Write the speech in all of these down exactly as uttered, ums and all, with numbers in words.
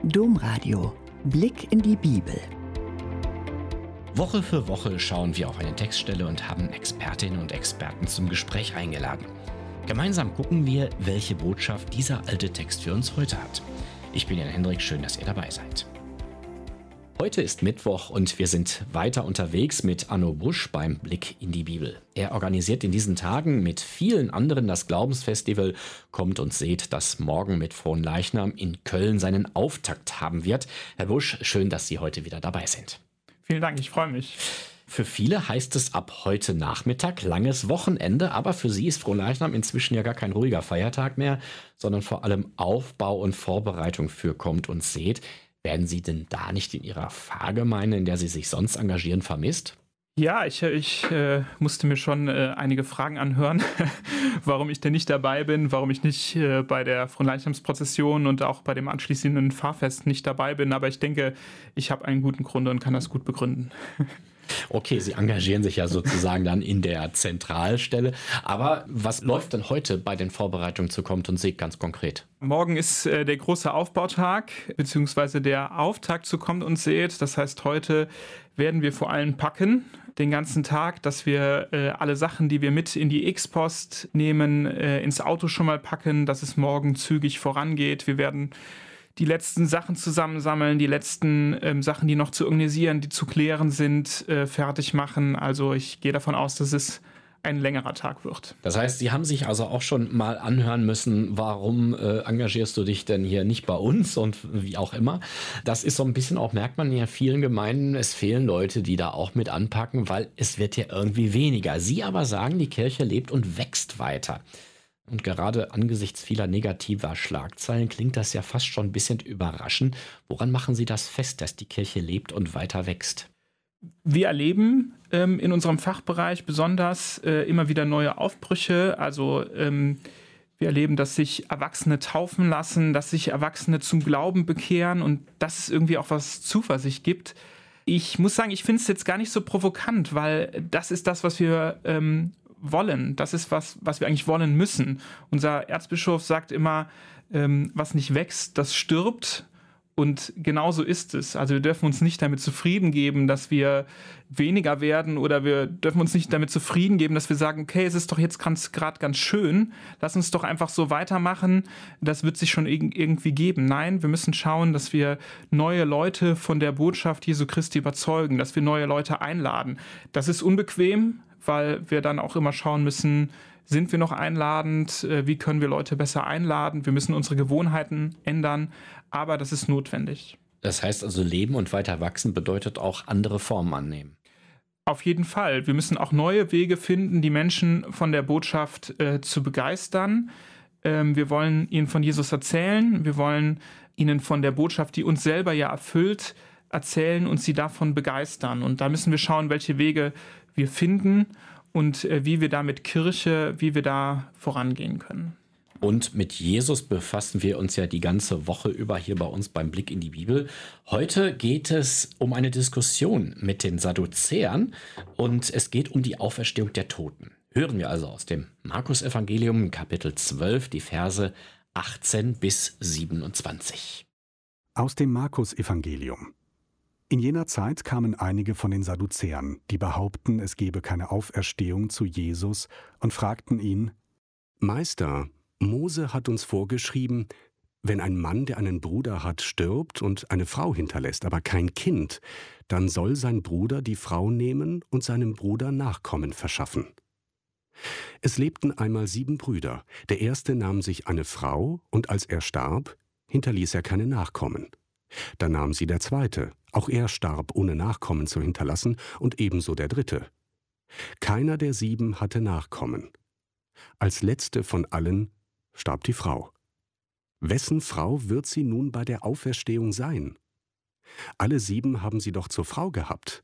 Domradio. Blick in die Bibel. Woche für Woche schauen wir auf eine Textstelle und haben Expertinnen und Experten zum Gespräch eingeladen. Gemeinsam gucken wir, welche Botschaft dieser alte Text für uns heute hat. Ich bin Jan Hendrik, schön, dass ihr dabei seid. Heute ist Mittwoch und wir sind weiter unterwegs mit Arno Busch beim Blick in die Bibel. Er organisiert in diesen Tagen mit vielen anderen das Glaubensfestival Kommt und seht, das morgen mit Fronleichnam in Köln seinen Auftakt haben wird. Herr Busch, schön, dass Sie heute wieder dabei sind. Vielen Dank, ich freue mich. Für viele heißt es ab heute Nachmittag langes Wochenende, aber für Sie ist Fronleichnam inzwischen ja gar kein ruhiger Feiertag mehr, sondern vor allem Aufbau und Vorbereitung für Kommt und seht. Werden Sie denn da nicht in Ihrer Pfarrgemeinde, in der Sie sich sonst engagieren, vermisst? Ja, ich, ich äh, musste mir schon äh, einige Fragen anhören, warum ich denn nicht dabei bin, warum ich nicht äh, bei der Fronleichnamsprozession und auch bei dem anschließenden Pfarrfest nicht dabei bin. Aber ich denke, ich habe einen guten Grund und kann das gut begründen. Okay, Sie engagieren sich ja sozusagen dann in der Zentralstelle. Aber was läuft denn heute bei den Vorbereitungen zu Kommt und seht ganz konkret? Morgen ist äh, der große Aufbautag, beziehungsweise der Auftakt zu Kommt und seht. Das heißt, heute werden wir vor allem packen, den ganzen Tag, dass wir äh, alle Sachen, die wir mit in die X-Post nehmen, äh, ins Auto schon mal packen, dass es morgen zügig vorangeht. Wir werden die letzten Sachen zusammensammeln, die letzten ähm, Sachen, die noch zu organisieren, die zu klären sind, äh, fertig machen. Also ich gehe davon aus, dass es ein längerer Tag wird. Das heißt, Sie haben sich also auch schon mal anhören müssen, warum äh, engagierst du dich denn hier nicht bei uns und wie auch immer. Das ist so ein bisschen auch, merkt man in ja vielen Gemeinden, es fehlen Leute, die da auch mit anpacken, weil es wird ja irgendwie weniger. Sie aber sagen, die Kirche lebt und wächst weiter. Und gerade angesichts vieler negativer Schlagzeilen klingt das ja fast schon ein bisschen überraschend. Woran machen Sie das fest, dass die Kirche lebt und weiter wächst? Wir erleben ähm, in unserem Fachbereich besonders äh, immer wieder neue Aufbrüche. Also ähm, wir erleben, dass sich Erwachsene taufen lassen, dass sich Erwachsene zum Glauben bekehren und dass es irgendwie auch was Zuversicht gibt. Ich muss sagen, ich finde es jetzt gar nicht so provokant, weil das ist das, was wir ähm, wollen. Das ist was, was wir eigentlich wollen müssen. Unser Erzbischof sagt immer, ähm, was nicht wächst, das stirbt. Und genauso ist es. Also wir dürfen uns nicht damit zufrieden geben, dass wir weniger werden, oder wir dürfen uns nicht damit zufrieden geben, dass wir sagen, okay, es ist doch jetzt gerade ganz schön, lass uns doch einfach so weitermachen, das wird sich schon irg- irgendwie geben. Nein, wir müssen schauen, dass wir neue Leute von der Botschaft Jesu Christi überzeugen, dass wir neue Leute einladen. Das ist unbequem, weil wir dann auch immer schauen müssen, sind wir noch einladend? Wie können wir Leute besser einladen? Wir müssen unsere Gewohnheiten ändern, aber das ist notwendig. Das heißt also, leben und weiter wachsen bedeutet auch andere Formen annehmen. Auf jeden Fall. Wir müssen auch neue Wege finden, die Menschen von der Botschaft äh, zu begeistern. Ähm, wir wollen ihnen von Jesus erzählen. Wir wollen ihnen von der Botschaft, die uns selber ja erfüllt, erzählen und sie davon begeistern. Und da müssen wir schauen, welche Wege wir finden und äh, wie wir da mit Kirche, wie wir da vorangehen können. Und mit Jesus befassen wir uns ja die ganze Woche über hier bei uns beim Blick in die Bibel. Heute geht es um eine Diskussion mit den Sadduzäern und es geht um die Auferstehung der Toten. Hören wir also aus dem Markus-Evangelium, Kapitel zwölf, die Verse achtzehn bis siebenundzwanzig. Aus dem Markus-Evangelium. In jener Zeit kamen einige von den Sadduzäern, die behaupten, es gebe keine Auferstehung, zu Jesus und fragten ihn: Meister, Mose hat uns vorgeschrieben, wenn ein Mann, der einen Bruder hat, stirbt und eine Frau hinterlässt, aber kein Kind, dann soll sein Bruder die Frau nehmen und seinem Bruder Nachkommen verschaffen. Es lebten einmal sieben Brüder. Der erste nahm sich eine Frau, und als er starb, hinterließ er keine Nachkommen. Dann nahm sie der zweite. Auch er starb, ohne Nachkommen zu hinterlassen, und ebenso der dritte. Keiner der sieben hatte Nachkommen. Als letzte von allen starb die Frau. Wessen Frau wird sie nun bei der Auferstehung sein? Alle sieben haben sie doch zur Frau gehabt.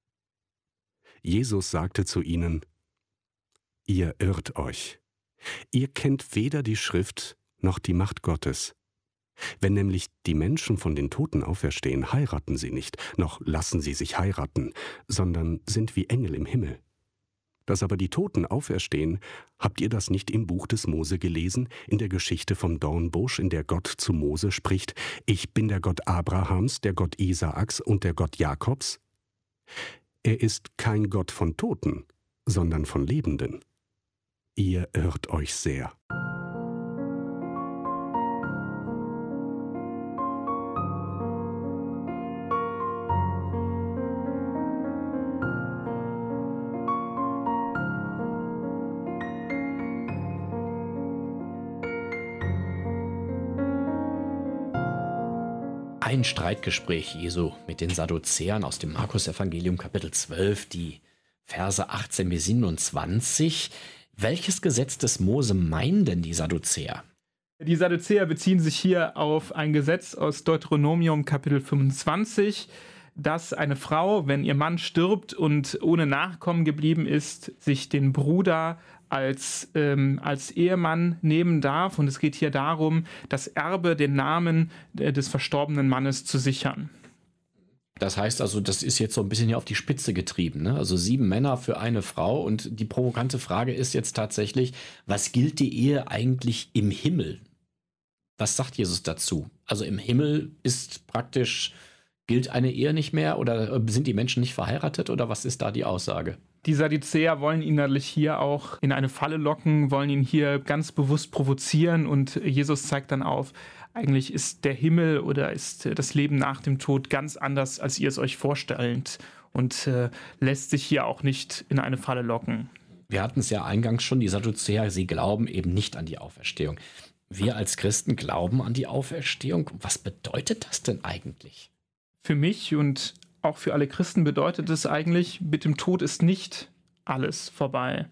Jesus sagte zu ihnen: Ihr irrt euch. Ihr kennt weder die Schrift noch die Macht Gottes. Wenn nämlich die Menschen von den Toten auferstehen, heiraten sie nicht, noch lassen sie sich heiraten, sondern sind wie Engel im Himmel. Dass aber die Toten auferstehen, habt ihr das nicht im Buch des Mose gelesen, in der Geschichte vom Dornbusch, in der Gott zu Mose spricht, ich bin der Gott Abrahams, der Gott Isaaks und der Gott Jakobs? Er ist kein Gott von Toten, sondern von Lebenden. Ihr irrt euch sehr. Ein Streitgespräch Jesu mit den Sadduzäern aus dem Markus-Evangelium Kapitel zwölf, die Verse achtzehn bis siebenundzwanzig. Welches Gesetz des Mose meinen denn die Sadduzäer? Die Sadduzäer beziehen sich hier auf ein Gesetz aus Deuteronomium Kapitel fünfundzwanzig, dass eine Frau, wenn ihr Mann stirbt und ohne Nachkommen geblieben ist, sich den Bruder als, ähm, als Ehemann nehmen darf. Und es geht hier darum, das Erbe, den Namen äh, des verstorbenen Mannes zu sichern. Das heißt also, das ist jetzt so ein bisschen hier auf die Spitze getrieben, ne? Also sieben Männer für eine Frau. Und die provokante Frage ist jetzt tatsächlich, was gilt die Ehe eigentlich im Himmel? Was sagt Jesus dazu? Also im Himmel ist praktisch, gilt eine Ehe nicht mehr oder sind die Menschen nicht verheiratet oder was ist da die Aussage? Die Sadduzäer wollen ihn natürlich hier auch in eine Falle locken, wollen ihn hier ganz bewusst provozieren und Jesus zeigt dann auf, eigentlich ist der Himmel oder ist das Leben nach dem Tod ganz anders, als ihr es euch vorstellt und äh, lässt sich hier auch nicht in eine Falle locken. Wir hatten es ja eingangs schon, die Sadduzäer, sie glauben eben nicht an die Auferstehung. Wir als Christen glauben an die Auferstehung. Was bedeutet das denn eigentlich? Für mich und auch für alle Christen bedeutet es eigentlich, mit dem Tod ist nicht alles vorbei.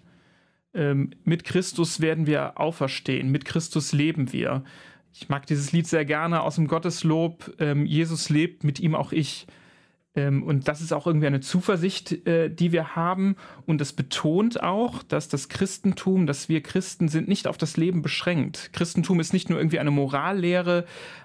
Ähm, mit Christus werden wir auferstehen, mit Christus leben wir. Ich mag dieses Lied sehr gerne aus dem Gotteslob, ähm, Jesus lebt, mit ihm auch ich. Ähm, und das ist auch irgendwie eine Zuversicht, äh, die wir haben. Und das betont auch, dass das Christentum, dass wir Christen sind, nicht auf das Leben beschränkt. Christentum ist nicht nur irgendwie eine Morallehre,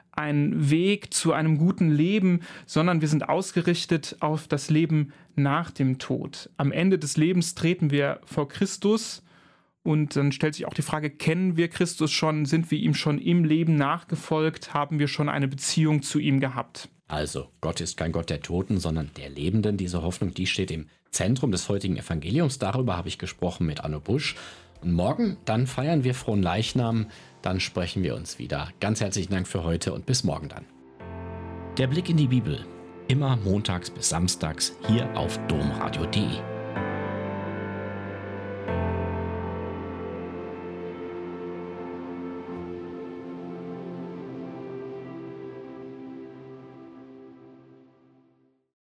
ein Weg zu einem guten Leben, sondern wir sind ausgerichtet auf das Leben nach dem Tod. Am Ende des Lebens treten wir vor Christus und dann stellt sich auch die Frage, kennen wir Christus schon, sind wir ihm schon im Leben nachgefolgt, haben wir schon eine Beziehung zu ihm gehabt? Also, Gott ist kein Gott der Toten, sondern der Lebenden. Diese Hoffnung, die steht im Zentrum des heutigen Evangeliums. Darüber habe ich gesprochen mit Anno Busch. Und morgen, dann feiern wir Fronleichnam, dann sprechen wir uns wieder. Ganz herzlichen Dank für heute und bis morgen dann. Der Blick in die Bibel, immer montags bis samstags hier auf domradio punkt de.